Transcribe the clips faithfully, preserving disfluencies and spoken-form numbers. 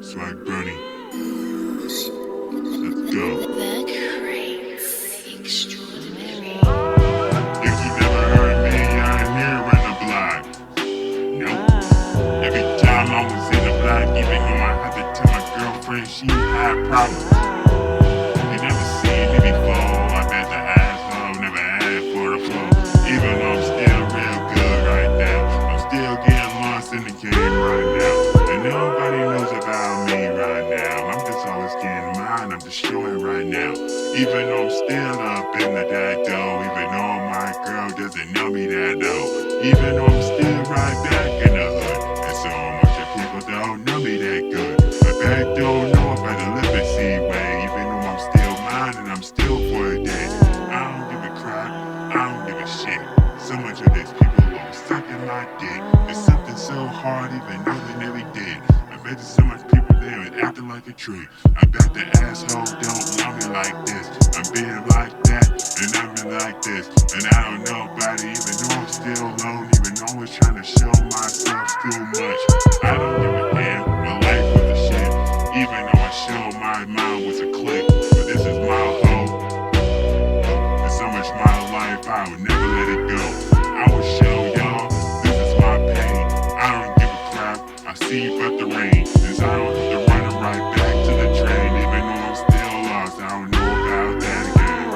Swag Brony. Let's go. The Crates Extraordinary. If you never heard me, I ain't here in the block. Nope. Every time I was in the block, even though I had to tell my girlfriend she had problems. You never seen me before. I bet the asshole never had for the flow. Even though I'm still real good right now, I'm still getting lost in the game right now. And nobody knows about me right now. I'm just always getting mine, I'm destroying right now. Even though I'm still up in the that though, even though my girl doesn't know me that though. Even though I'm still right back in the hood, and so much of people don't know me that good. I bet don't know about the liberty way, even though I'm still mine and I'm still for a day. I don't give a crap, I don't give a shit. So much of these people are sucking my dick. It's something so hard even though they never did. I bet there's so much people there and acting like a tree. I bet the asshole don't know me like this. I'm being like that and I'm been like this. And I don't know about it even though I'm still alone. Even though I'm trying to show myself too much. I don't give a damn, my life was a shit. Even though I showed my mind was a click. But this is my hope. There's so much my life, I would never let it go. I will show y'all, this is my pain. I don't give a crap, I see but the rain. Since I don't have to run it right back to the train. Even though I'm still lost, I don't know about that again.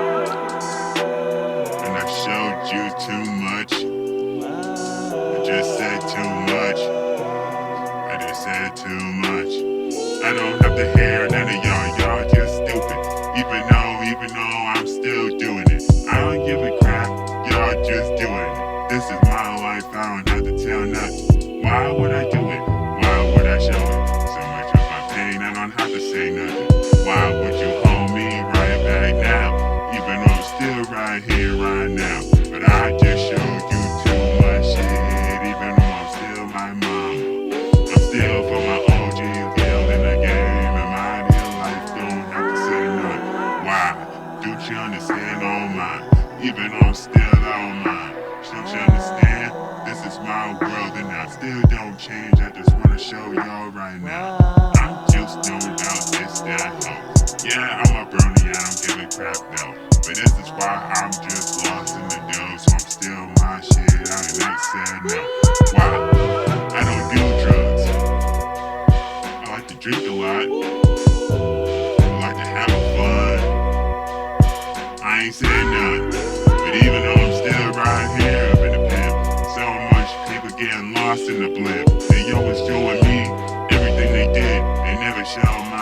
And I showed you too much. I just said too much. I just said too much. I don't have to hear none of y'all, y'all just stupid. Even though, even though I'm still doing it. I don't give a crap, y'all just doing it. This is my life, I don't have to tell nothing. Why would I do it? Why would I show it? So much of my pain, I don't have to say nothing. Why would you hold me right back now? Even though I'm still right here, right now. But I just showed you too much shit. Even though I'm still my mom. I'm still for my O G, still in the game. And my real life don't have to say nothing. Why? Don't you understand all mine? Even though I'm still on mine. Don't you understand? This is my world and I still don't change. I just wanna show y'all right now. I'm just doing out this, that, ho. Yeah, I'm a brony, I don't give a crap, no. But this is why I'm just lost in the dough. So I'm still my shit, I ain't not sad, no. Why? I don't do drugs. I like to drink a lot. I like to have fun. I ain't saying nothing. But even though I'm still right here up in the pimp, so much people getting lost in the blimp. They always showing me everything they did. They never show my